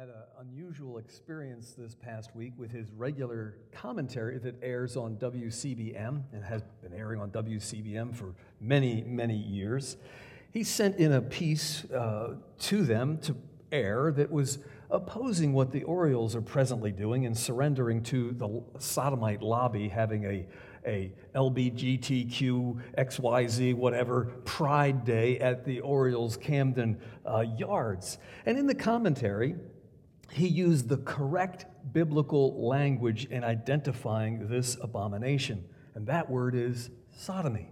had an unusual experience this past week with his regular commentary that airs on WCBM and has been airing on WCBM for many, many years. He sent in a piece to them to air that was opposing what the Orioles are presently doing and surrendering to the sodomite lobby, having a LBGTQ, XYZ, whatever, Pride Day at the Orioles Camden Yards. And in the commentary, he used the correct biblical language in identifying this abomination, and that word is sodomy.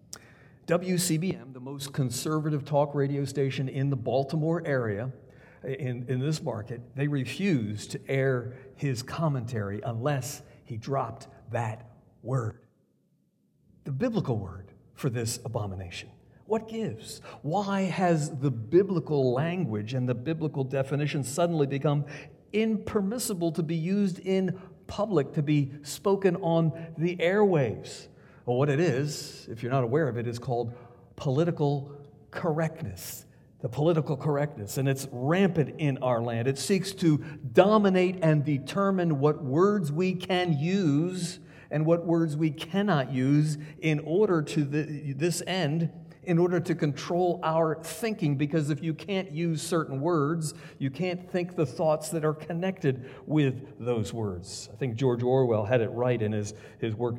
WCBM, the most conservative talk radio station in the Baltimore area, in this market, they refused to air his commentary unless he dropped that word, the biblical word for this abomination. What gives? Why has the biblical language and the biblical definition suddenly become impermissible to be used in public, to be spoken on the airwaves? Well, what it is, if you're not aware of it, is called political correctness. The political correctness, and it's rampant in our land. It seeks to dominate and determine what words we can use and what words we cannot use in order to this end, in order to control our thinking, because if you can't use certain words, you can't think the thoughts that are connected with those words. I think George Orwell had it right in his work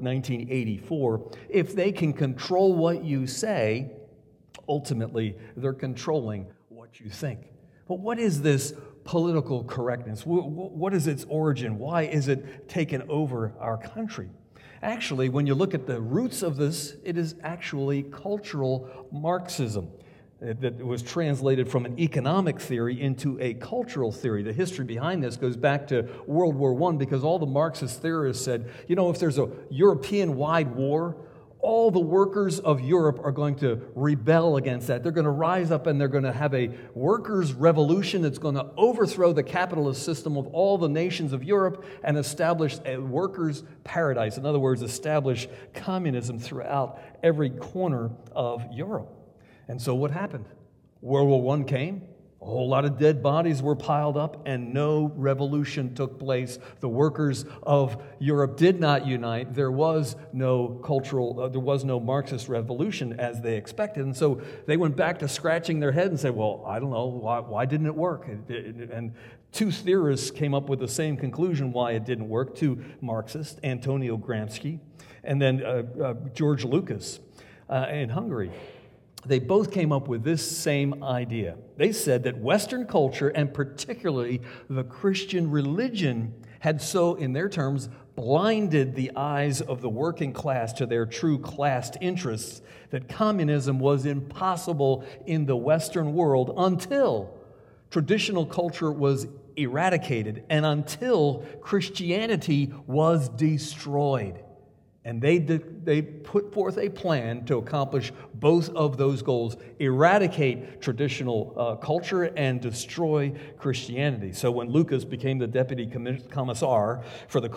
1984. If they can control what you say, ultimately they're controlling what you think. But what is this political correctness? What is its origin? Why is it taken over our country? Actually, when you look at the roots of this, it is actually cultural Marxism that was translated from an economic theory into a cultural theory. The history behind this goes back to World War I, because all the Marxist theorists said, if there's a European-wide war, all the workers of Europe are going to rebel against that. They're going to rise up and they're going to have a workers' revolution that's going to overthrow the capitalist system of all the nations of Europe and establish a workers' paradise. In other words, establish communism throughout every corner of Europe. And so what happened? World War I came. A whole lot of dead bodies were piled up, and no revolution took place. The workers of Europe did not unite. There was no Marxist revolution as they expected. And so they went back to scratching their head and said, well, I don't know, why didn't it work? And two theorists came up with the same conclusion why it didn't work, two Marxists, Antonio Gramsci, and then George Lucas in Hungary. They both came up with this same idea. They said that Western culture, and particularly the Christian religion, had so, in their terms, blinded the eyes of the working class to their true class interests that communism was impossible in the Western world until traditional culture was eradicated and until Christianity was destroyed. And they put forth a plan to accomplish both of those goals: eradicate traditional culture and destroy Christianity. So when Lucas became the deputy commissar for the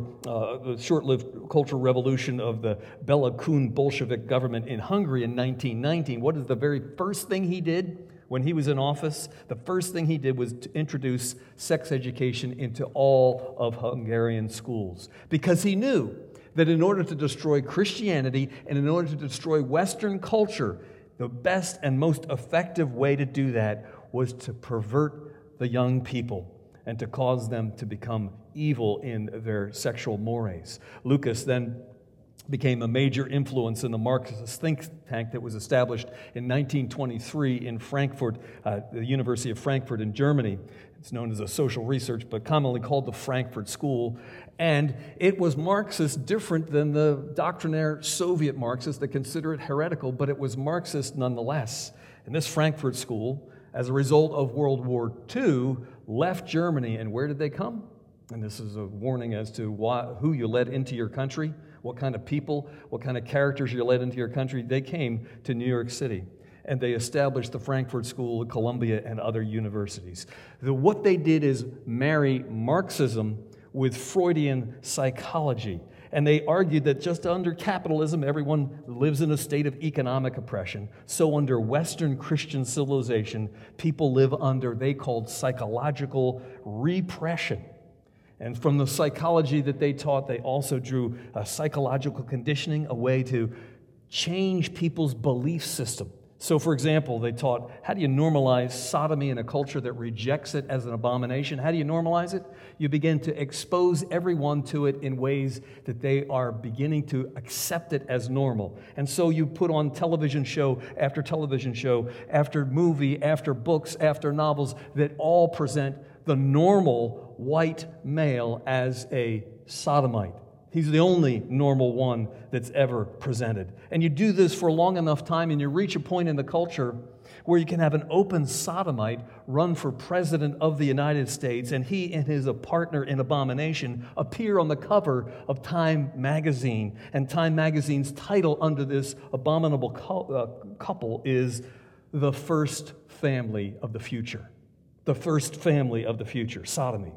short-lived cultural revolution of the Bela Kun Bolshevik government in Hungary in 1919, what is the very first thing he did when he was in office? The first thing he did was to introduce sex education into all of Hungarian schools, because he knew that in order to destroy Christianity and in order to destroy Western culture, the best and most effective way to do that was to pervert the young people and to cause them to become evil in their sexual mores. Lucas then became a major influence in the Marxist think tank that was established in 1923 in Frankfurt, the University of Frankfurt in Germany. It's known as a social research, but commonly called the Frankfurt School. And it was Marxist, different than the doctrinaire Soviet Marxists that consider it heretical, but it was Marxist nonetheless. And this Frankfurt School, as a result of World War II, left Germany. And where did they come? And this is a warning as to who you let into your country, what kind of people, what kind of characters you let into your country. They came to New York City, and they established the Frankfurt School, Columbia, and other universities. What they did is marry Marxism with Freudian psychology. And they argued that just under capitalism, everyone lives in a state of economic oppression. So under Western Christian civilization, people live under, they called psychological repression. And from the psychology that they taught, they also drew psychological conditioning, a way to change people's belief system. So, for example, they taught, how do you normalize sodomy in a culture that rejects it as an abomination? How do you normalize it? You begin to expose everyone to it in ways that they are beginning to accept it as normal. And so you put on television show after television show, after movie, after books, after novels, that all present the normal white male as a sodomite. He's the only normal one that's ever presented. And you do this for a long enough time, and you reach a point in the culture where you can have an open sodomite run for president of the United States, and he and his partner in abomination appear on the cover of Time magazine. And Time magazine's title under this abominable couple is The First Family of the Future. The first family of the future, sodomy.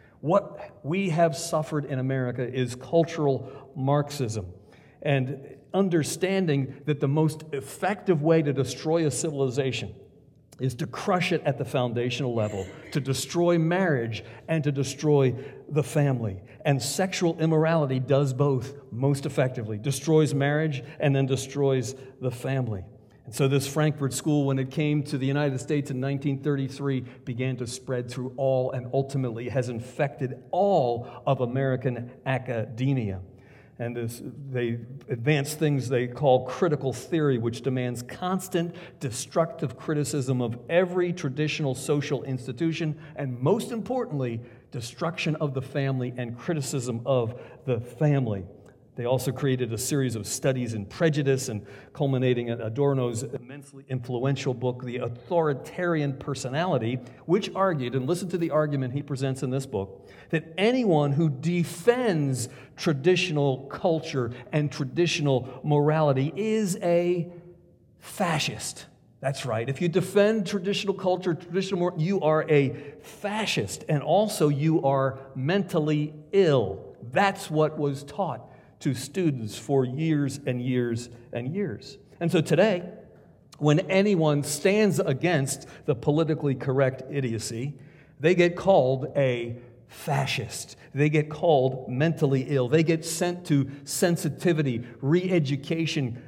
What we have suffered in America is cultural Marxism, and understanding that the most effective way to destroy a civilization is to crush it at the foundational level, to destroy marriage and to destroy the family. And sexual immorality does both most effectively, destroys marriage and then destroys the family. And so this Frankfurt School, when it came to the United States in 1933, began to spread through all and ultimately has infected all of American academia. And they advance things they call critical theory, which demands constant destructive criticism of every traditional social institution, and most importantly, destruction of the family and criticism of the family. They also created a series of studies in prejudice, and culminating in Adorno's immensely influential book, The Authoritarian Personality, which argued, and listen to the argument he presents in this book, that anyone who defends traditional culture and traditional morality is a fascist. That's right. If you defend traditional culture, traditional morality, you are a fascist, and also you are mentally ill. That's what was taught to students for years and years and years. And so today, when anyone stands against the politically correct idiocy, they get called a fascist. They get called mentally ill. They get sent to sensitivity, re-education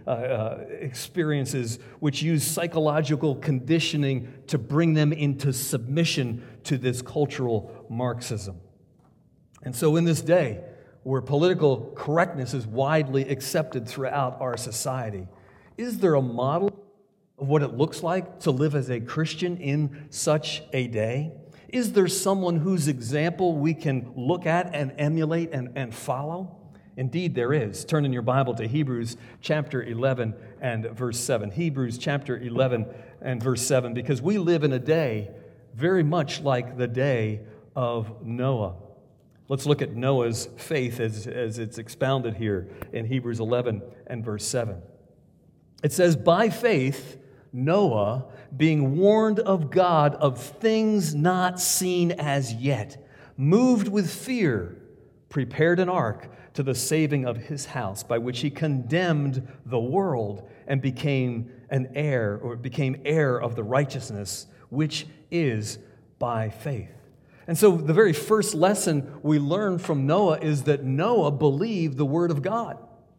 experiences which use psychological conditioning to bring them into submission to this cultural Marxism. And so in this day, where political correctness is widely accepted throughout our society, is there a model of what it looks like to live as a Christian in such a day? Is there someone whose example we can look at and emulate and follow? Indeed, there is. Turn in your Bible to Hebrews chapter 11 and verse 7. Hebrews chapter 11 and verse 7, because we live in a day very much like the day of Noah. Let's look at Noah's faith as it's expounded here in Hebrews 11 and verse 7. It says, by faith, Noah, being warned of God of things not seen as yet, moved with fear, prepared an ark to the saving of his house, by which he condemned the world and became heir of the righteousness which is by faith. And so the very first lesson we learn from Noah is that Noah believed the word of God.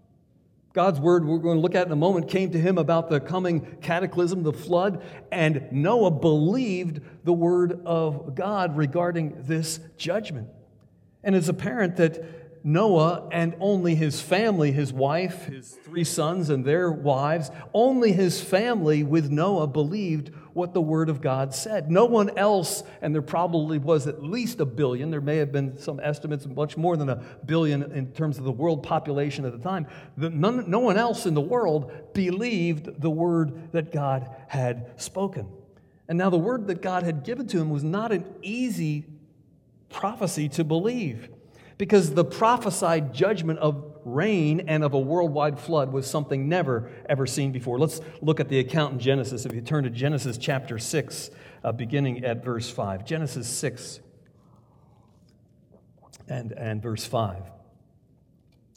God's word, we're going to look at in a moment, came to him about the coming cataclysm, the flood, and Noah believed the word of God regarding this judgment. And it's apparent that Noah and only his family, his wife, his 3 sons and their wives, only his family with Noah believed what the Word of God said. No one else, and there probably was at least 1 billion, there may have been some estimates much more than 1 billion in terms of the world population at the time, no one else in the world believed the word that God had spoken. And now the word that God had given to him was not an easy prophecy to believe, because the prophesied judgment of rain and of a worldwide flood was something never, ever seen before. Let's look at the account in Genesis. If you turn to Genesis chapter 6, beginning at verse 5. Genesis 6 and verse 5.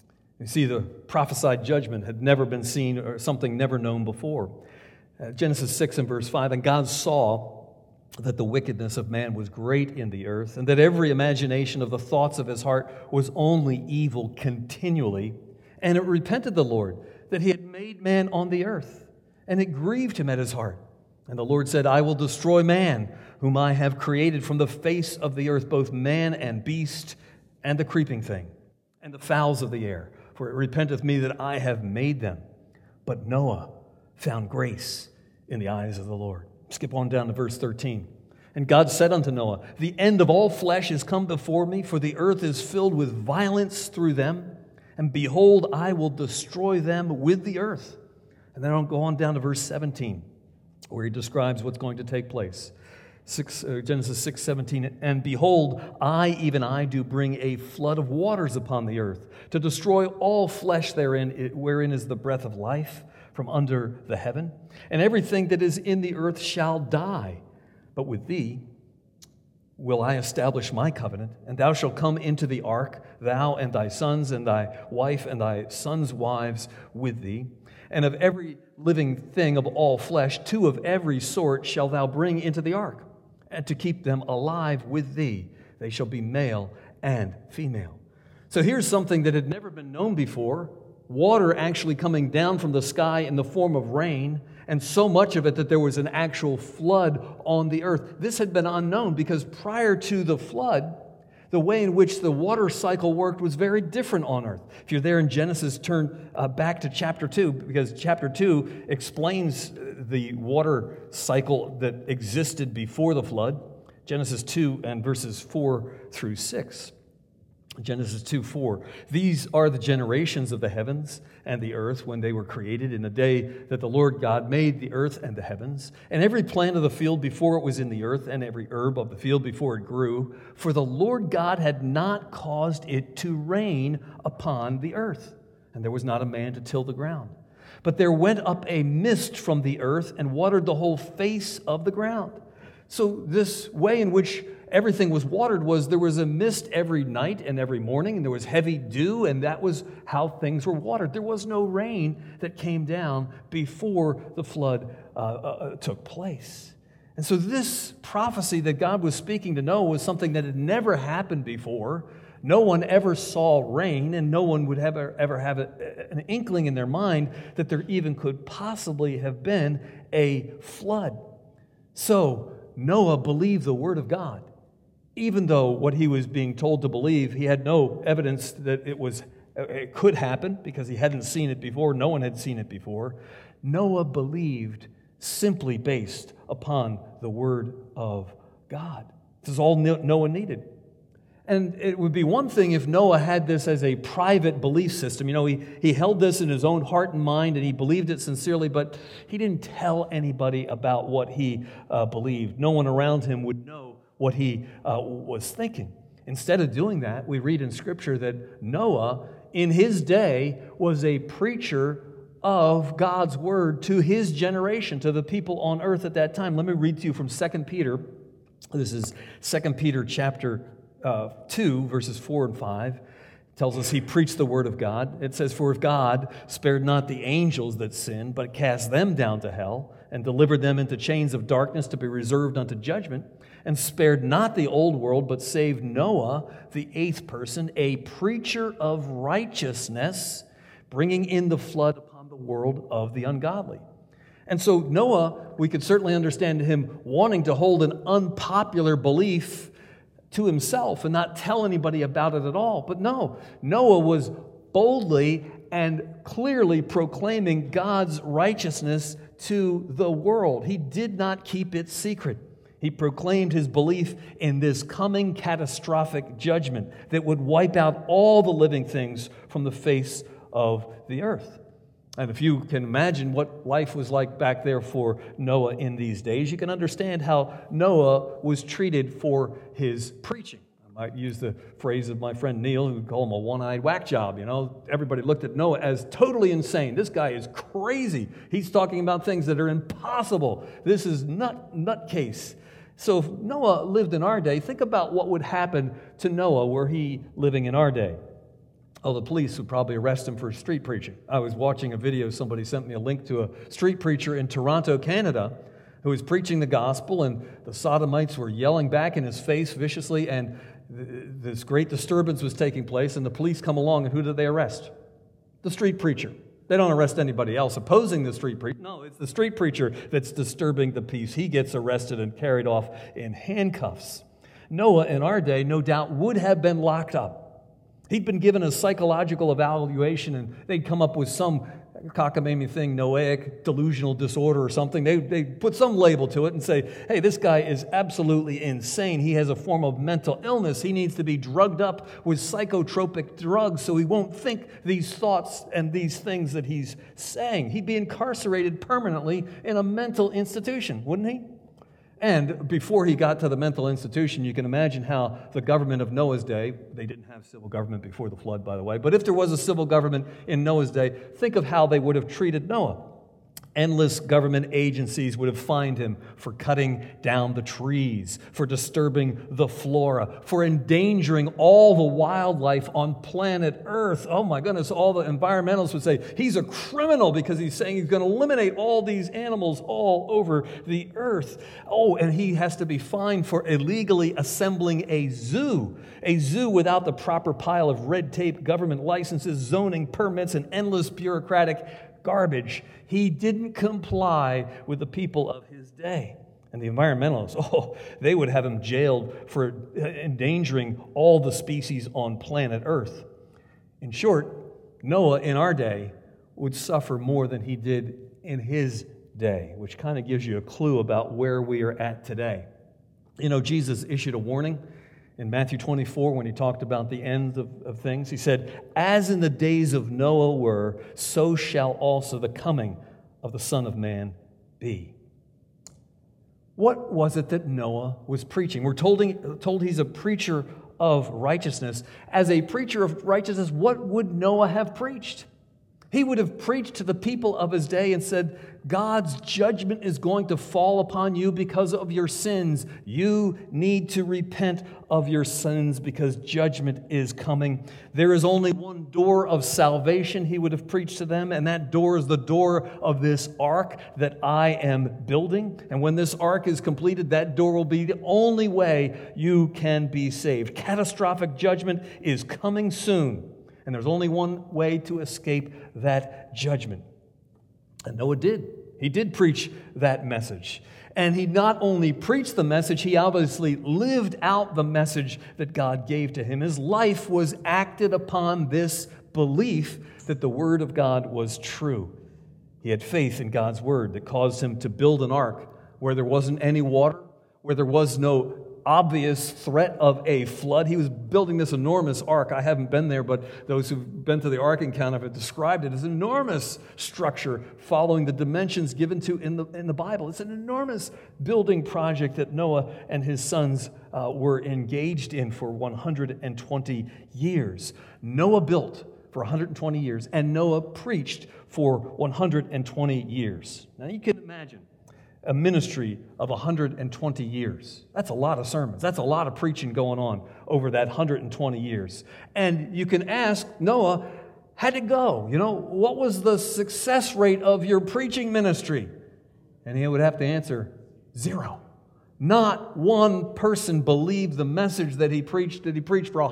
You see, the prophesied judgment had never been seen, or something never known before. Genesis 6 and verse 5, and God saw that the wickedness of man was great in the earth, and that every imagination of the thoughts of his heart was only evil continually. And it repented the Lord that he had made man on the earth, and it grieved him at his heart. And the Lord said, I will destroy man, whom I have created from the face of the earth, both man and beast, and the creeping thing, and the fowls of the air. For it repenteth me that I have made them. But Noah found grace in the eyes of the Lord. Skip on down to verse 13. And God said unto Noah, the end of all flesh is come before me, for the earth is filled with violence through them. And behold, I will destroy them with the earth. And then I'll go on down to verse 17, where he describes what's going to take place. Genesis 6:17, and behold, I, even I, do bring a flood of waters upon the earth, to destroy all flesh therein, wherein is the breath of life from under the heaven. And everything that is in the earth shall die. But with thee will I establish my covenant, and thou shalt come into the ark, thou and thy sons, and thy wife, and thy sons' wives with thee. And of every living thing of all flesh, 2 of every sort shalt thou bring into the ark, and to keep them alive with thee. They shall be male and female. So here's something that had never been known before. Water actually coming down from the sky in the form of rain, and so much of it that there was an actual flood on the earth. This had been unknown because prior to the flood, the way in which the water cycle worked was very different on earth. If you're there in Genesis, turn back to chapter 2, because chapter 2 explains the water cycle that existed before the flood. Genesis 2 and verses 4 through 6. Genesis 2:4. These are the generations of the heavens and the earth when they were created in the day that the Lord God made the earth and the heavens, and every plant of the field before it was in the earth, and every herb of the field before it grew. For the Lord God had not caused it to rain upon the earth, and there was not a man to till the ground. But there went up a mist from the earth and watered the whole face of the ground. So this way in which everything was watered was there was a mist every night and every morning, and there was heavy dew, and that was how things were watered. There was no rain that came down before the flood took place. And so this prophecy that God was speaking to Noah was something that had never happened before. No one ever saw rain, and no one would ever have an inkling in their mind that there even could possibly have been a flood. So Noah believed the word of God. Even though what he was being told to believe, he had no evidence that it could happen because he hadn't seen it before. No one had seen it before. Noah believed simply based upon the word of God. This is all Noah needed. And it would be one thing if Noah had this as a private belief system. You know, he held this in his own heart and mind, and he believed it sincerely, but he didn't tell anybody about what he believed. No one around him would know what he was thinking. Instead of doing that, we read in Scripture that Noah, in his day, was a preacher of God's word to his generation, to the people on earth at that time. Let me read to you from 2 Peter. This is 2 Peter chapter 2, verses 4 and 5. It tells us he preached the word of God. It says, for if God spared not the angels that sinned, but cast them down to hell, and delivered them into chains of darkness to be reserved unto judgment, and spared not the old world, but saved Noah, the 8th person, a preacher of righteousness, bringing in the flood upon the world of the ungodly. And so Noah, we could certainly understand him wanting to hold an unpopular belief to himself and not tell anybody about it at all. But no, Noah was boldly and clearly proclaiming God's righteousness to the world. He did not keep it secret. He proclaimed his belief in this coming catastrophic judgment that would wipe out all the living things from the face of the earth. And if you can imagine what life was like back there for Noah in these days, you can understand how Noah was treated for his preaching. I might use the phrase of my friend Neil, who would call him a one-eyed whack job. You know, everybody looked at Noah as totally insane. This guy is crazy. He's talking about things that are impossible. This is nutcase. So if Noah lived in our day, think about what would happen to Noah were he living in our day. Oh, the police would probably arrest him for street preaching. I was watching a video, somebody sent me a link to a street preacher in Toronto, Canada, who was preaching the gospel, and the sodomites were yelling back in his face viciously, and this great disturbance was taking place, and the police come along, and who do they arrest? The street preacher. They don't arrest anybody else opposing the street preacher. No, it's the street preacher that's disturbing the peace. He gets arrested and carried off in handcuffs. Noah, in our day, no doubt would have been locked up. He'd been given a psychological evaluation, and they'd come up with some cockamamie thing, Noahic delusional disorder or something. They put some label to it and say, hey, this guy is absolutely insane. He has a form of mental illness. He needs to be drugged up with psychotropic drugs so he won't think these thoughts and these things that he's saying. He'd be incarcerated permanently in a mental institution, wouldn't he? And before he got to the mental institution, you can imagine how the government of Noah's day, they didn't have civil government before the flood, by the way, but if there was a civil government in Noah's day, think of how they would have treated Noah. Endless government agencies would have fined him for cutting down the trees, for disturbing the flora, for endangering all the wildlife on planet Earth. Oh my goodness, all the environmentalists would say, he's a criminal because he's saying he's going to eliminate all these animals all over the earth. Oh, and he has to be fined for illegally assembling a zoo without the proper pile of red tape, government licenses, zoning permits, and endless bureaucratic garbage. He didn't comply with the people of his day. And the environmentalists, they would have him jailed for endangering all the species on planet Earth. In short, Noah in our day would suffer more than he did in his day, which kind of gives you a clue about where we are at today. You know, Jesus issued a warning in Matthew 24, when he talked about the end of things. He said, as in the days of Noah were, so shall also the coming of the Son of Man be. What was it that Noah was preaching? We're told he's a preacher of righteousness. As a preacher of righteousness, what would Noah have preached? He would have preached to the people of his day and said, God's judgment is going to fall upon you because of your sins. You need to repent of your sins because judgment is coming. There is only one door of salvation, he would have preached to them, and that door is the door of this ark that I am building. And when this ark is completed, that door will be the only way you can be saved. Catastrophic judgment is coming soon. And there's only one way to escape that judgment. And Noah did. He did preach that message. And he not only preached the message, he obviously lived out the message that God gave to him. His life was acted upon this belief that the Word of God was true. He had faith in God's Word that caused him to build an ark where there wasn't any water, where there was no obvious threat of a flood. He was building this enormous ark. I haven't been there, but those who've been to the Ark Encounter have described it as an enormous structure following the dimensions given to in the Bible. It's an enormous building project that Noah and his sons were engaged in for 120 years. Noah built for 120 years, and Noah preached for 120 years. Now you can imagine a ministry of 120 years. That's a lot of sermons. That's a lot of preaching going on over that 120 years. And you can ask Noah, how'd it go? You know, what was the success rate of your preaching ministry? And he would have to answer, 0. Not one person believed the message that he preached for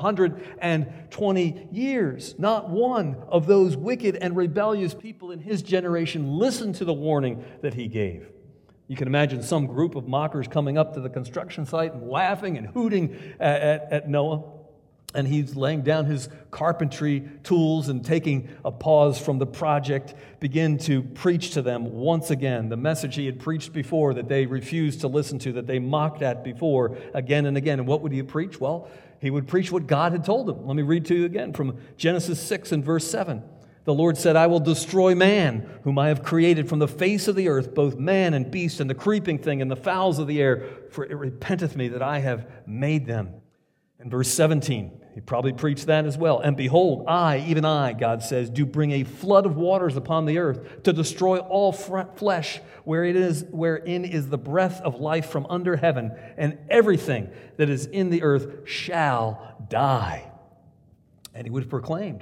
120 years. Not one of those wicked and rebellious people in his generation listened to the warning that he gave. You can imagine some group of mockers coming up to the construction site and laughing and hooting at Noah. And he's laying down his carpentry tools and taking a pause from the project, begin to preach to them once again the message he had preached before that they refused to listen to, that they mocked at before, again and again. And what would he preach? Well, he would preach what God had told him. Let me read to you again from Genesis 6 and verse 7. The Lord said, I will destroy man, whom I have created from the face of the earth, both man and beast, and the creeping thing, and the fowls of the air, for it repenteth me that I have made them. And verse 17, he probably preached that as well. And behold, I, even I, God says, do bring a flood of waters upon the earth to destroy all flesh, wherein is the breath of life from under heaven, and everything that is in the earth shall die. And he would have proclaimed,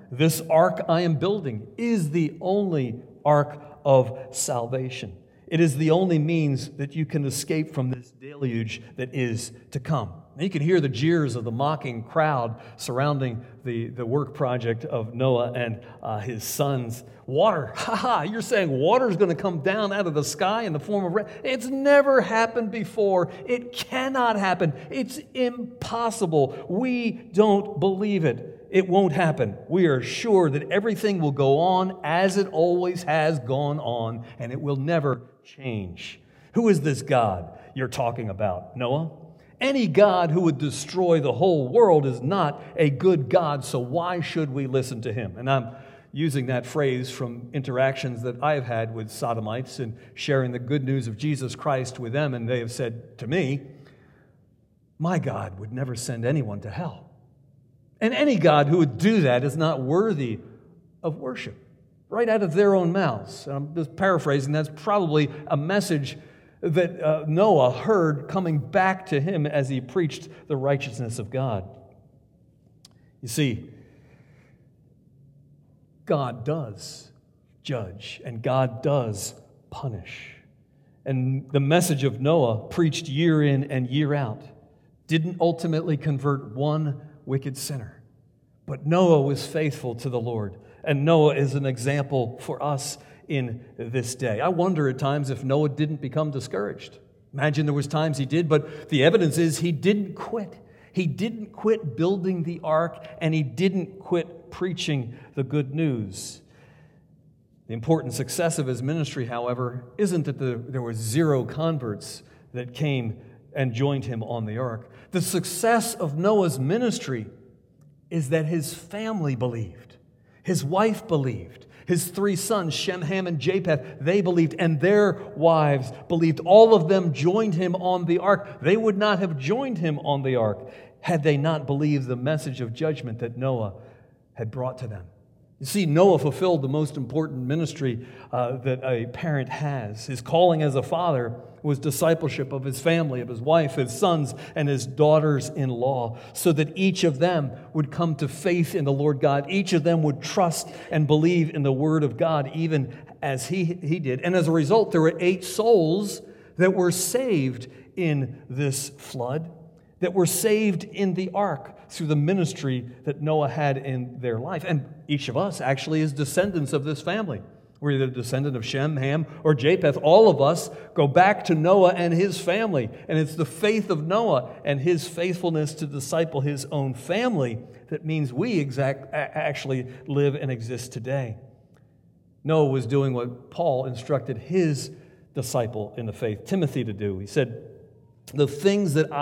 This ark I am building is the only ark of salvation. It is the only means that you can escape from this deluge that is to come. And you can hear the jeers of the mocking crowd surrounding the work project of Noah and his sons. Water, you're saying water is going to come down out of the sky in the form of rain? It's never happened before. It cannot happen. It's impossible. We don't believe it. It won't happen. We are sure that everything will go on as it always has gone on, and it will never change. Who is this God you're talking about, Noah? Any God who would destroy the whole world is not a good God, so why should we listen to him? And I'm using that phrase from interactions that I've had with sodomites and sharing the good news of Jesus Christ with them, and they have said to me, my God would never send anyone to hell. And any God who would do that is not worthy of worship. Right out of their own mouths. And I'm just paraphrasing, that's probably a message that Noah heard coming back to him as he preached the righteousness of God. You see, God does judge, and God does punish. And the message of Noah, preached year in and year out, didn't ultimately convert one wicked sinner. But Noah was faithful to the Lord, and Noah is an example for us in this day. I wonder at times if Noah didn't become discouraged. Imagine there was times he did, but the evidence is he didn't quit. He didn't quit building the ark, and he didn't quit preaching the good news. The important success of his ministry, however, isn't that there were 0 converts that came and joined him on the ark. The success of Noah's ministry is that his family believed. His wife believed. His 3 sons, Shem, Ham, and Japheth, they believed, and their wives believed. All of them joined him on the ark. They would not have joined him on the ark had they not believed the message of judgment that Noah had brought to them. You see, Noah fulfilled the most important ministry that a parent has. His calling as a father was discipleship of his family, of his wife, his sons, and his daughters-in-law, so that each of them would come to faith in the Lord God. Each of them would trust and believe in the Word of God, even as he did. And as a result, there were 8 souls that were saved in this flood, that were saved in the ark through the ministry that Noah had in their life. And each of us actually is descendants of this family. We're either a descendant of Shem, Ham, or Japheth. All of us go back to Noah and his family. And it's the faith of Noah and his faithfulness to disciple his own family that means we actually live and exist today. Noah was doing what Paul instructed his disciple in the faith, Timothy, to do. He said, the things that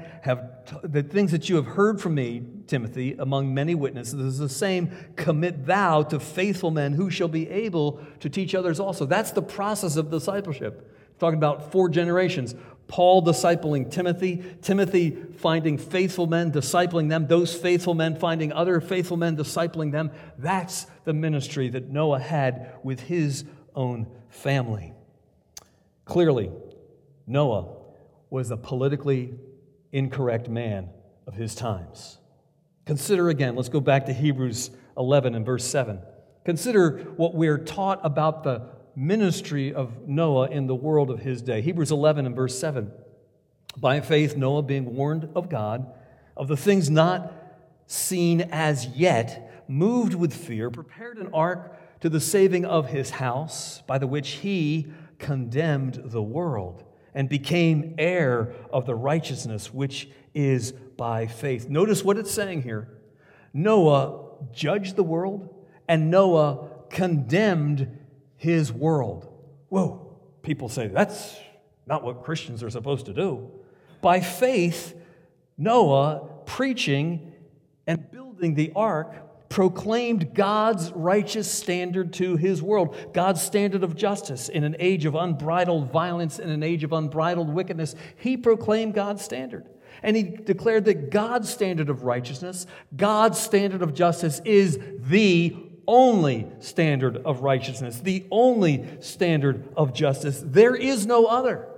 you have heard from me, Timothy, among many witnesses, is the same commit thou to faithful men who shall be able to teach others also. That's the process of discipleship. Talking about 4 generations. Paul discipling Timothy, Timothy finding faithful men, discipling them, those faithful men finding other faithful men, discipling them. That's the ministry that Noah had with his own family. Clearly, Noah was a politically incorrect man of his times. Consider again, let's go back to Hebrews 11 and verse 7. Consider what we're taught about the ministry of Noah in the world of his day. Hebrews 11 and verse 7. By faith, Noah, being warned of God, of the things not seen as yet, moved with fear, prepared an ark to the saving of his house, by the which he condemned the world, and became heir of the righteousness which is by faith. Notice what it's saying here. Noah judged the world, and Noah condemned his world. Whoa, people say, that's not what Christians are supposed to do. By faith, Noah, preaching and building the ark, proclaimed God's righteous standard to his world, God's standard of justice in an age of unbridled violence, in an age of unbridled wickedness. He proclaimed God's standard. And he declared that God's standard of righteousness, God's standard of justice is the only standard of righteousness, the only standard of justice. There is no other.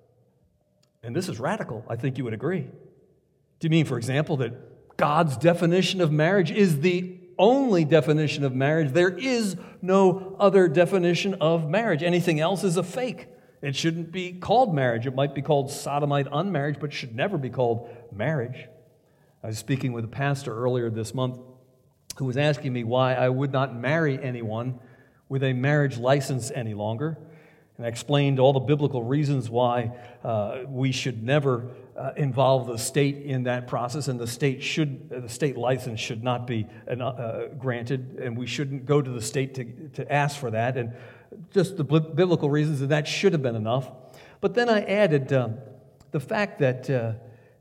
And this is radical. I think you would agree. Do you mean, for example, that God's definition of marriage is the only definition of marriage. There is no other definition of marriage. Anything else is a fake. It shouldn't be called marriage. It might be called sodomite unmarriage, but should never be called marriage. I was speaking with a pastor earlier this month who was asking me why I would not marry anyone with a marriage license any longer. And I explained all the biblical reasons why we should never involve the state in that process, and the state license should not be granted, and we shouldn't go to the state to ask for that, and just the biblical reasons, and that should have been enough. But then I added the fact that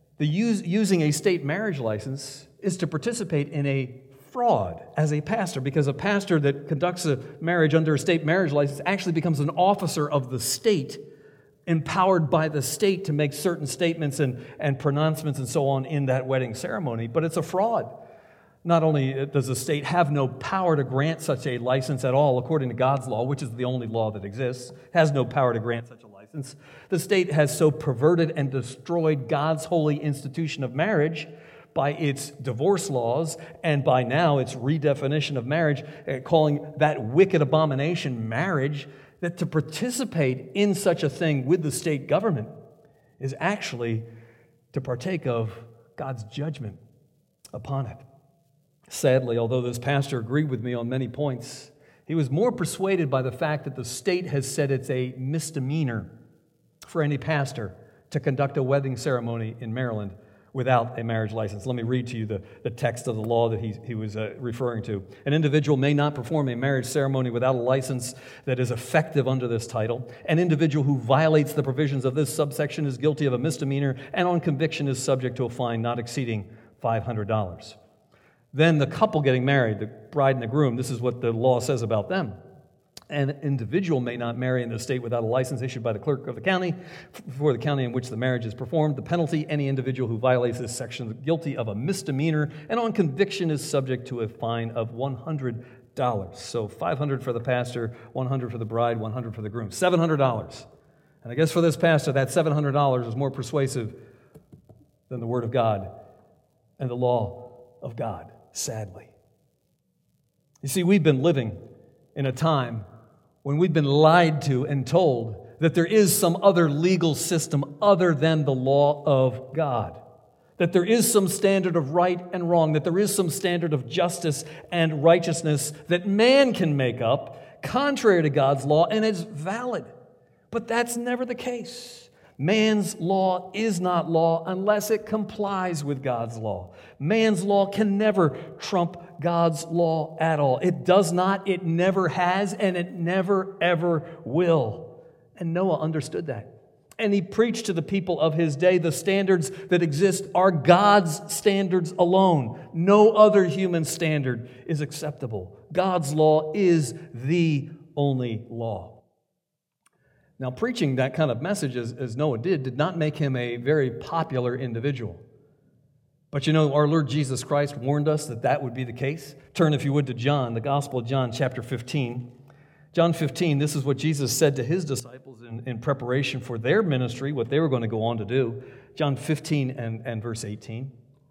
using a state marriage license is to participate in a fraud as a pastor, because a pastor that conducts a marriage under a state marriage license actually becomes an officer of the state, empowered by the state to make certain statements and pronouncements and so on in that wedding ceremony. But it's a fraud. Not only does the state have no power to grant such a license at all, according to God's law, which is the only law that exists, has no power to grant such a license. The state has so perverted and destroyed God's holy institution of marriage by its divorce laws and by now its redefinition of marriage, calling that wicked abomination marriage, that to participate in such a thing with the state government is actually to partake of God's judgment upon it. Sadly, although this pastor agreed with me on many points, he was more persuaded by the fact that the state has said it's a misdemeanor for any pastor to conduct a wedding ceremony in Maryland without a marriage license. Let me read to you the text of the law that he was referring to. An individual may not perform a marriage ceremony without a license that is effective under this title. An individual who violates the provisions of this subsection is guilty of a misdemeanor and on conviction is subject to a fine not exceeding $500. Then the couple getting married, the bride and the groom, this is what the law says about them. An individual may not marry in the state without a license issued by the clerk of the county for the county in which the marriage is performed. The penalty, any individual who violates this section is guilty of a misdemeanor and on conviction is subject to a fine of $100. So $500 for the pastor, $100 for the bride, $100 for the groom, $700. And I guess for this pastor, that $700 is more persuasive than the Word of God and the law of God, sadly. You see, we've been living in a time when we've been lied to and told that there is some other legal system other than the law of God, that there is some standard of right and wrong, that there is some standard of justice and righteousness that man can make up contrary to God's law, and it's valid. But that's never the case. Man's law is not law unless it complies with God's law. Man's law can never trump God's law at all. It does not, it never has, and it never, ever will. And Noah understood that. And he preached to the people of his day the standards that exist are God's standards alone. No other human standard is acceptable. God's law is the only law. Now, preaching that kind of message, as Noah did not make him a very popular individual. But you know, our Lord Jesus Christ warned us that that would be the case. Turn, if you would, to John, the Gospel of John, chapter 15. John 15, this is what Jesus said to his disciples in preparation for their ministry, what they were going to go on to do. John 15 and verse 18.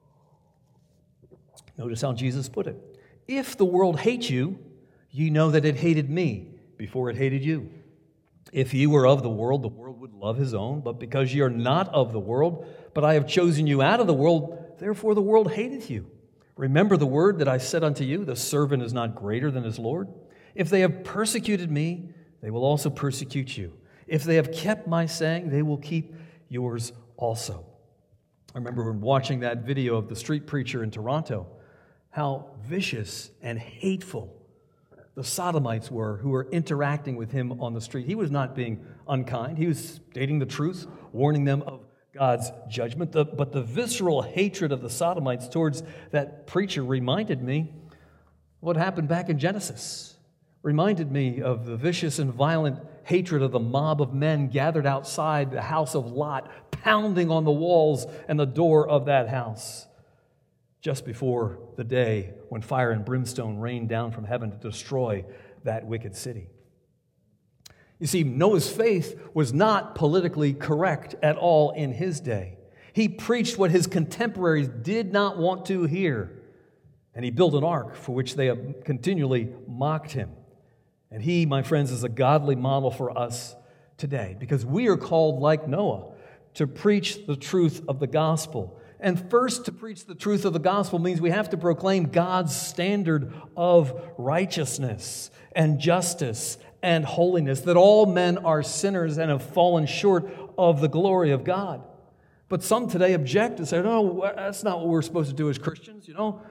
Notice how Jesus put it. If the world hates you, you know that it hated me before it hated you. If ye were of the world would love his own. But because ye are not of the world, but I have chosen you out of the world, therefore the world hateth you. Remember the word that I said unto you, the servant is not greater than his Lord. If they have persecuted me, they will also persecute you. If they have kept my saying, they will keep yours also. I remember when watching that video of the street preacher in Toronto, how vicious and hateful the sodomites were who were interacting with him on the street. He was not being unkind. He was stating the truth, warning them of God's judgment. But the visceral hatred of the sodomites towards that preacher reminded me what happened back in Genesis. Reminded me of the vicious and violent hatred of the mob of men gathered outside the house of Lot, pounding on the walls and the door of that house, just before the day when fire and brimstone rained down from heaven to destroy that wicked city. You see, Noah's faith was not politically correct at all in his day. He preached what his contemporaries did not want to hear. And he built an ark for which they have continually mocked him. And he, my friends, is a godly model for us today, because we are called, like Noah, to preach the truth of the gospel. And first, to preach the truth of the gospel means we have to proclaim God's standard of righteousness and justice and holiness, that all men are sinners and have fallen short of the glory of God. But some today object and say, no, that's not what we're supposed to do as Christians,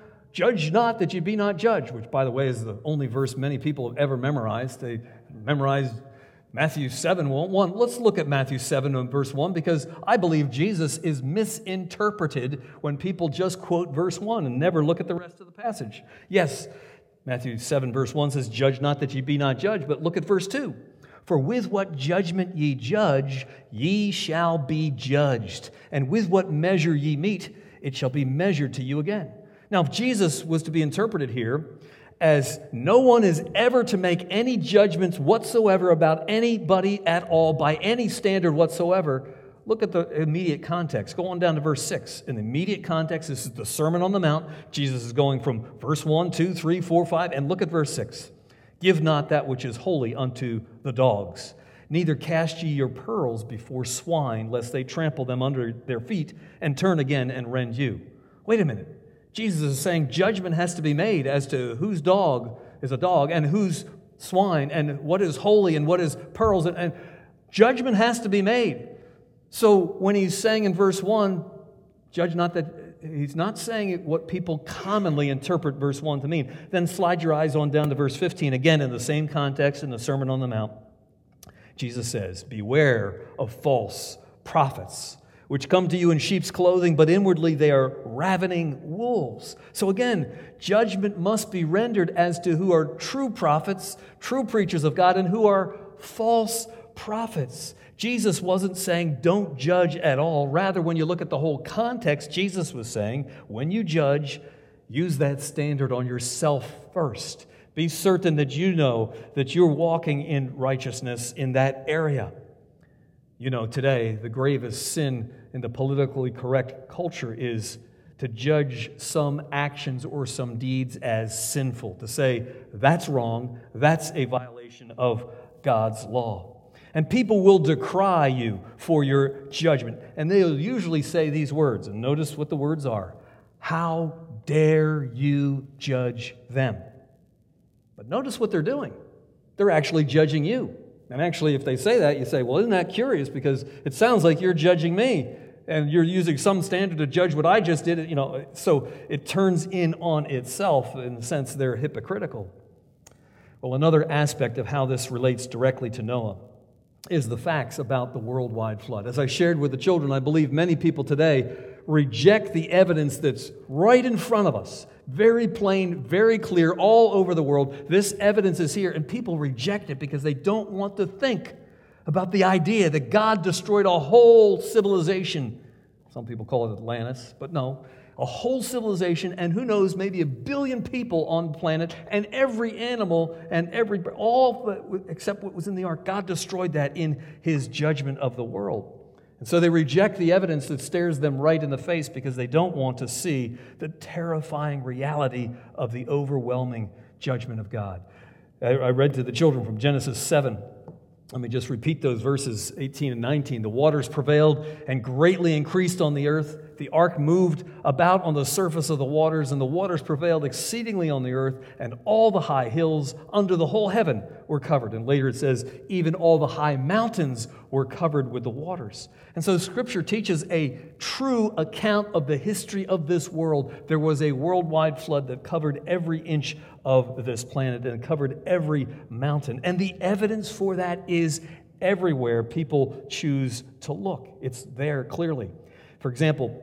Judge not that you be not judged, which, by the way, is the only verse many people have ever memorized. They memorized Matthew 7:1. Let's look at Matthew 7 and verse 1, because I believe Jesus is misinterpreted when people just quote verse 1 and never look at the rest of the passage. Yes, Matthew 7 verse 1 says, judge not that ye be not judged, but look at verse 2. For with what judgment ye judge, ye shall be judged. And with what measure ye mete, it shall be measured to you again. Now, if Jesus was to be interpreted here as no one is ever to make any judgments whatsoever about anybody at all by any standard whatsoever, look at the immediate context. Go on down to verse 6. In the immediate context, this is the Sermon on the Mount. Jesus is going from verse 1, 2, 3, 4, 5, and look at verse 6. Give not that which is holy unto the dogs, neither cast ye your pearls before swine, lest they trample them under their feet and turn again and rend you. Wait a minute. Jesus is saying judgment has to be made as to whose dog is a dog and whose swine and what is holy and what is pearls. And judgment has to be made. So when he's saying in verse 1, judge not that, he's not saying what people commonly interpret verse 1 to mean. Then slide your eyes on down to verse 15, again in the same context in the Sermon on the Mount. Jesus says, beware of false prophets, which come to you in sheep's clothing, but inwardly they are ravening wolves. So again, judgment must be rendered as to who are true prophets, true preachers of God, and who are false prophets. Jesus wasn't saying don't judge at all. Rather, when you look at the whole context, Jesus was saying, when you judge, use that standard on yourself first. Be certain that you know that you're walking in righteousness in that area. Today, the gravest sin in the politically correct culture is to judge some actions or some deeds as sinful, to say that's wrong, that's a violation of God's law. And people will decry you for your judgment. And they'll usually say these words, and notice what the words are. How dare you judge them? But notice what they're doing. They're actually judging you. And actually, if they say that, you say, well, isn't that curious? Because it sounds like you're judging me, and you're using some standard to judge what I just did. So it turns in on itself. In the sense they're hypocritical. Well, another aspect of how this relates directly to Noah is the facts about the worldwide flood. As I shared with the children, I believe many people today reject the evidence that's right in front of us. Very plain, very clear, all over the world. This evidence is here, and people reject it because they don't want to think about the idea that God destroyed a whole civilization. Some people call it Atlantis, but no. A whole civilization, and who knows, maybe 1 billion people on the planet, and every animal, and all except what was in the ark. God destroyed that in His judgment of the world. And so they reject the evidence that stares them right in the face because they don't want to see the terrifying reality of the overwhelming judgment of God. I read to the children from Genesis 7. Let me just repeat those verses 18 and 19. The waters prevailed and greatly increased on the earth. The ark moved about on the surface of the waters, and the waters prevailed exceedingly on the earth, and all the high hills under the whole heaven were covered. And later it says, even all the high mountains were covered with the waters. And so Scripture teaches a true account of the history of this world. There was a worldwide flood that covered every inch of this planet and covered every mountain. And the evidence for that is everywhere people choose to look. It's there clearly. For example,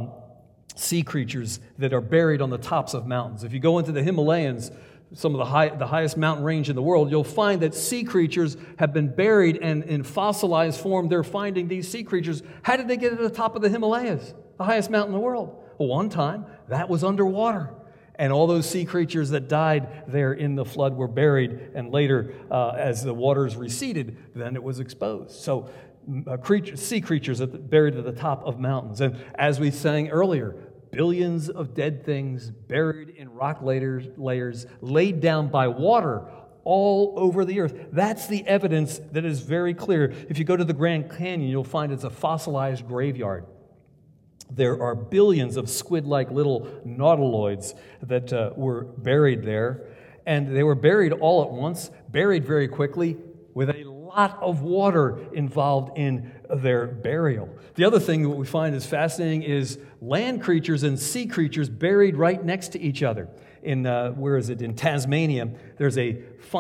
sea creatures that are buried on the tops of mountains. If you go into the Himalayas, some of the highest mountain range in the world, you'll find that sea creatures have been buried, and in fossilized form, they're finding these sea creatures. How did they get to the top of the Himalayas, the highest mountain in the world? Well, one time, that was underwater. And all those sea creatures that died there in the flood were buried, and later, as the waters receded, then it was exposed. So sea creatures buried at the top of mountains. And as we sang earlier, billions of dead things buried in rock layers laid down by water all over the earth. That's the evidence that is very clear. If you go to the Grand Canyon, you'll find it's a fossilized graveyard. There are billions of squid-like little nautiloids that were buried there, and they were buried all at once, buried very quickly, with a lot of water involved in their burial. The other thing that we find is fascinating is land creatures and sea creatures buried right next to each other. In in Tasmania, there's a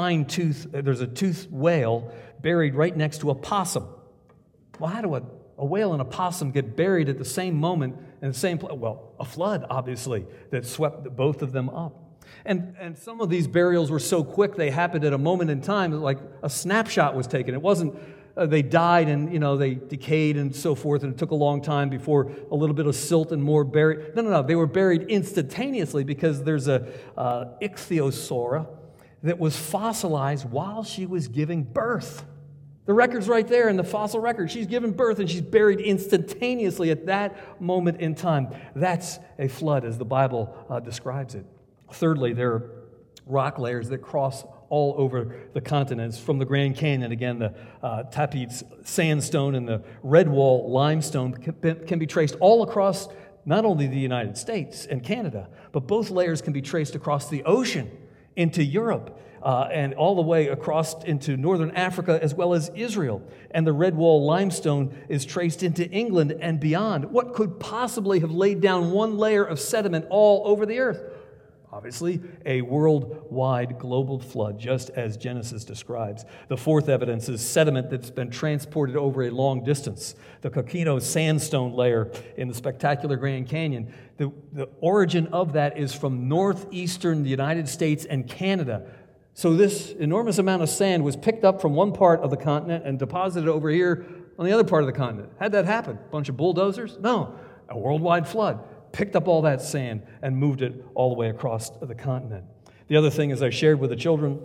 toothed whale buried right next to a possum. Well, how do a whale and a possum get buried at the same moment in the same place? Well, a flood, obviously, that swept both of them up. And some of these burials were so quick, they happened at a moment in time, like a snapshot was taken. It wasn't they died and, they decayed and so forth, and it took a long time before a little bit of silt and more buried. No. They were buried instantaneously because there's a ichthyosaura that was fossilized while she was giving birth. The record's right there in the fossil record. She's given birth and she's buried instantaneously at that moment in time. That's a flood as the Bible describes it. Thirdly, there are rock layers that cross all over the continents. From the Grand Canyon, again, the Tapeats sandstone and the Redwall limestone can be traced all across not only the United States and Canada, but both layers can be traced across the ocean into Europe and all the way across into northern Africa as well as Israel. And the Redwall limestone is traced into England and beyond. What could possibly have laid down one layer of sediment all over the earth? Obviously, a worldwide global flood, just as Genesis describes. The fourth evidence is sediment that's been transported over a long distance. The Coquino sandstone layer in the spectacular Grand Canyon, the origin of that is from northeastern United States and Canada. So this enormous amount of sand was picked up from one part of the continent and deposited over here on the other part of the continent. How'd that happen? A bunch of bulldozers? No, a worldwide flood. Picked up all that sand and moved it all the way across the continent. The other thing, as I shared with the children,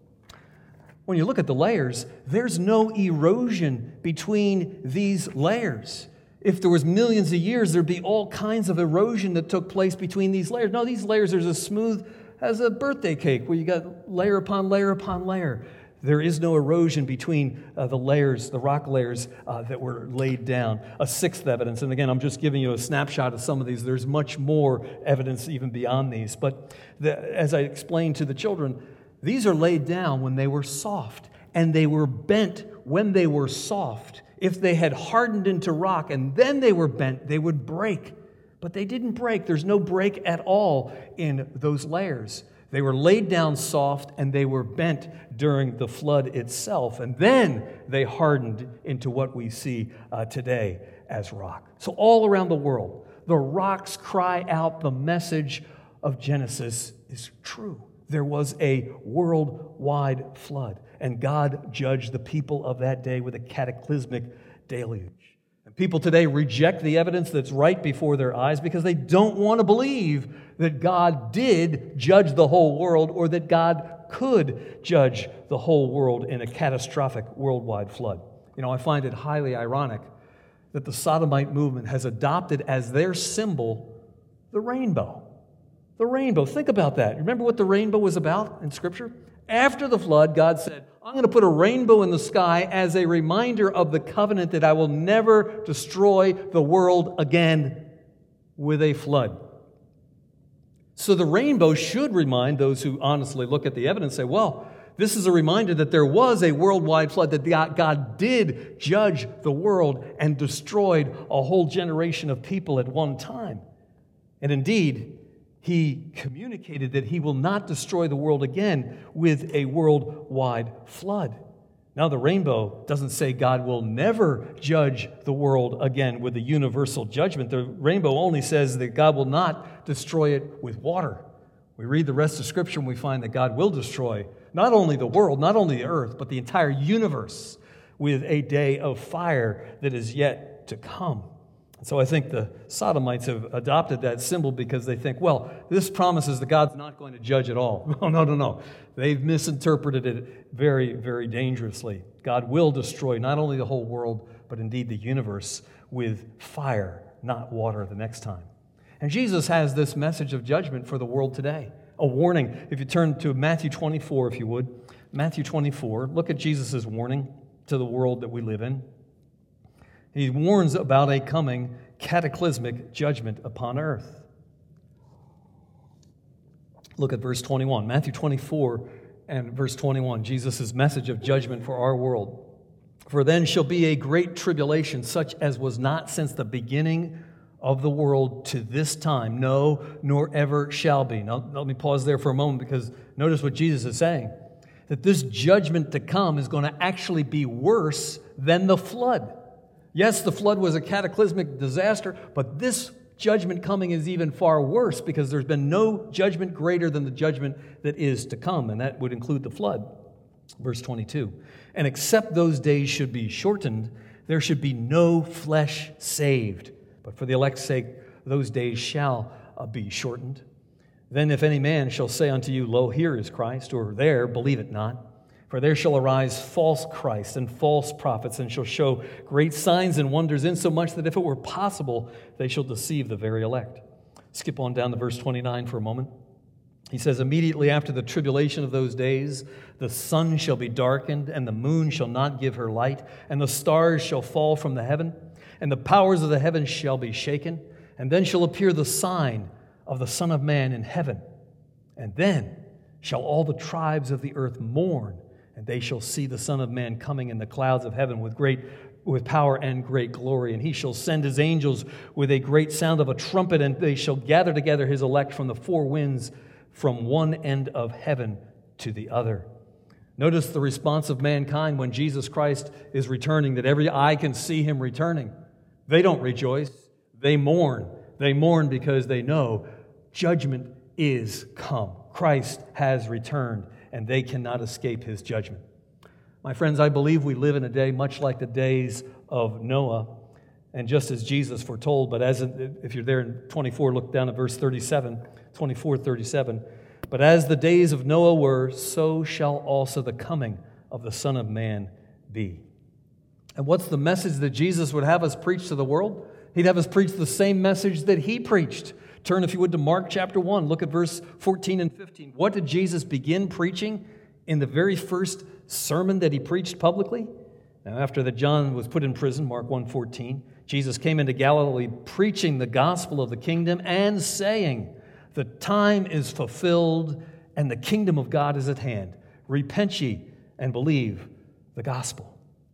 when you look at the layers, there's no erosion between these layers. If there was millions of years, there'd be all kinds of erosion that took place between these layers. No, these layers are as smooth as a birthday cake where you got layer upon layer upon layer. There is no erosion between the layers, the rock layers that were laid down. A sixth evidence, and again, I'm just giving you a snapshot of some of these. There's much more evidence even beyond these. But as I explained to the children, these are laid down when they were soft, and they were bent when they were soft. If they had hardened into rock and then they were bent, they would break. But they didn't break. There's no break at all in those layers. They were laid down soft and they were bent during the flood itself. And then they hardened into what we see today as rock. So all around the world, the rocks cry out the message of Genesis is true. There was a worldwide flood, and God judged the people of that day with a cataclysmic deluge. And people today reject the evidence that's right before their eyes because they don't want to believe that God did judge the whole world or that God could judge the whole world in a catastrophic worldwide flood. I find it highly ironic that the Sodomite movement has adopted as their symbol the rainbow. The rainbow. Think about that. Remember what the rainbow was about in Scripture? After the flood, God said, I'm going to put a rainbow in the sky as a reminder of the covenant that I will never destroy the world again with a flood. So the rainbow should remind those who honestly look at the evidence and say, well, this is a reminder that there was a worldwide flood, that God did judge the world and destroyed a whole generation of people at one time. And indeed, He communicated that He will not destroy the world again with a worldwide flood. Now, the rainbow doesn't say God will never judge the world again with a universal judgment. The rainbow only says that God will not destroy it with water. We read the rest of Scripture and we find that God will destroy not only the world, not only the earth, but the entire universe with a day of fire that is yet to come. So I think the Sodomites have adopted that symbol because they think, well, this promises that God's not going to judge at all. No. They've misinterpreted it very, very dangerously. God will destroy not only the whole world, but indeed the universe with fire, not water the next time. And Jesus has this message of judgment for the world today, a warning. If you turn to Matthew 24, if you would, Matthew 24, look at Jesus' warning to the world that we live in. He warns about a coming cataclysmic judgment upon earth. Look at verse 21. Matthew 24 and verse 21, Jesus' message of judgment for our world. For then shall be a great tribulation, such as was not since the beginning of the world to this time, no, nor ever shall be. Now, let me pause there for a moment, because notice what Jesus is saying, that this judgment to come is going to actually be worse than the flood. Yes, the flood was a cataclysmic disaster, but this judgment coming is even far worse, because there's been no judgment greater than the judgment that is to come, and that would include the flood. Verse 22, and except those days should be shortened, there should be no flesh saved. But for the elect's sake, those days shall be shortened. Then if any man shall say unto you, Lo, here is Christ, or there, believe it not. For there shall arise false Christs and false prophets, and shall show great signs and wonders, insomuch that if it were possible, they shall deceive the very elect. Skip on down to verse 29 for a moment. He says, immediately after the tribulation of those days, the sun shall be darkened, and the moon shall not give her light, and the stars shall fall from the heaven, and the powers of the heavens shall be shaken, and then shall appear the sign of the Son of Man in heaven. And then shall all the tribes of the earth mourn, and they shall see the Son of Man coming in the clouds of heaven with power and great glory. And he shall send his angels with a great sound of a trumpet, and they shall gather together his elect from the four winds, from one end of heaven to the other. Notice the response of mankind when Jesus Christ is returning, that every eye can see him returning. They don't rejoice. They mourn. They mourn because they know judgment is come. Christ has returned, and they cannot escape his judgment. My friends, I believe we live in a day much like the days of Noah, and just as Jesus foretold, but if you're there in 24, look down at verse 37, 24, 37. But as the days of Noah were, so shall also the coming of the Son of Man be. And what's the message that Jesus would have us preach to the world? He'd have us preach the same message that he preached. Turn, if you would, to Mark chapter 1. Look at verse 14 and 15. What did Jesus begin preaching in the very first sermon that he preached publicly? Now, after that John was put in prison, Mark 1:14, Jesus came into Galilee preaching the gospel of the kingdom and saying, the time is fulfilled and the kingdom of God is at hand. Repent ye and believe the gospel.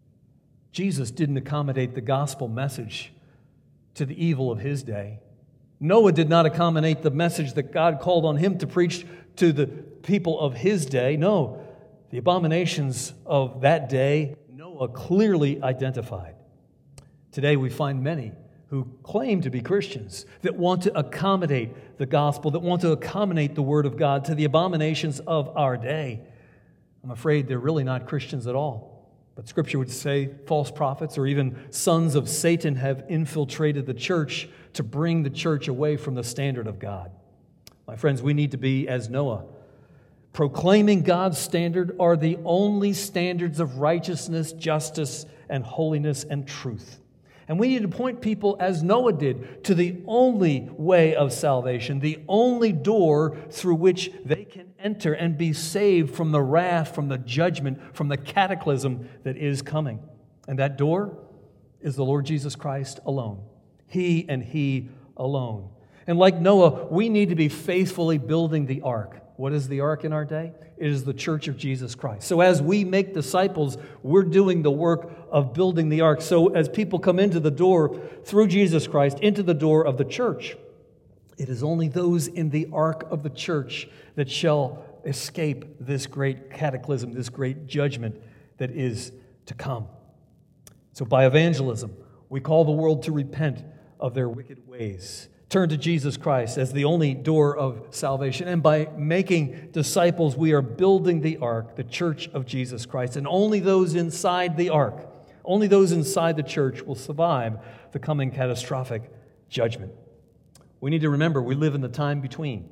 Jesus didn't accommodate the gospel message to the evil of his day. Noah did not accommodate the message that God called on him to preach to the people of his day. No, the abominations of that day, Noah clearly identified. Today we find many who claim to be Christians that want to accommodate the gospel, that want to accommodate the word of God to the abominations of our day. I'm afraid they're really not Christians at all. But Scripture would say false prophets or even sons of Satan have infiltrated the church to bring the church away from the standard of God. My friends, we need to be as Noah. Proclaiming God's standard are the only standards of righteousness, justice, and holiness and truth. And we need to point people, as Noah did, to the only way of salvation, the only door through which they can enter and be saved from the wrath, from the judgment, from the cataclysm that is coming. And that door is the Lord Jesus Christ alone. He and He alone. And like Noah, we need to be faithfully building the ark. What is the ark in our day? It is the church of Jesus Christ. So as we make disciples, we're doing the work of building the ark. So as people come into the door through Jesus Christ, into the door of the church, it is only those in the ark of the church that shall escape this great cataclysm, this great judgment that is to come. So by evangelism, we call the world to repent of their wicked ways. Turn to Jesus Christ as the only door of salvation. And by making disciples, we are building the ark, the church of Jesus Christ. And only those inside the ark, only those inside the church will survive the coming catastrophic judgment. We need to remember we live in the time between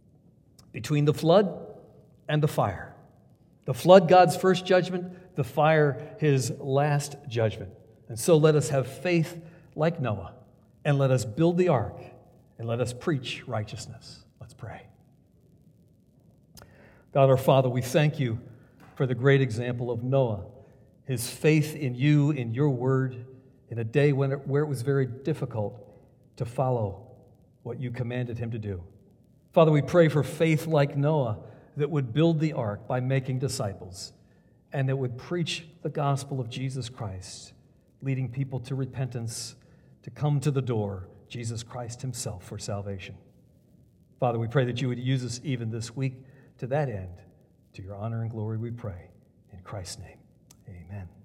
the flood and the fire. The flood, God's first judgment, the fire, His last judgment. And so let us have faith like Noah, and let us build the ark, and let us preach righteousness. Let's pray. God our Father, we thank you for the great example of Noah, his faith in you, in your word, in a day where it was very difficult to follow what you commanded him to do. Father, we pray for faith like Noah that would build the ark by making disciples and that would preach the gospel of Jesus Christ, leading people to repentance, to come to the door, Jesus Christ himself, for salvation. Father, we pray that you would use us even this week to that end. To your honor and glory we pray. In Christ's name, amen.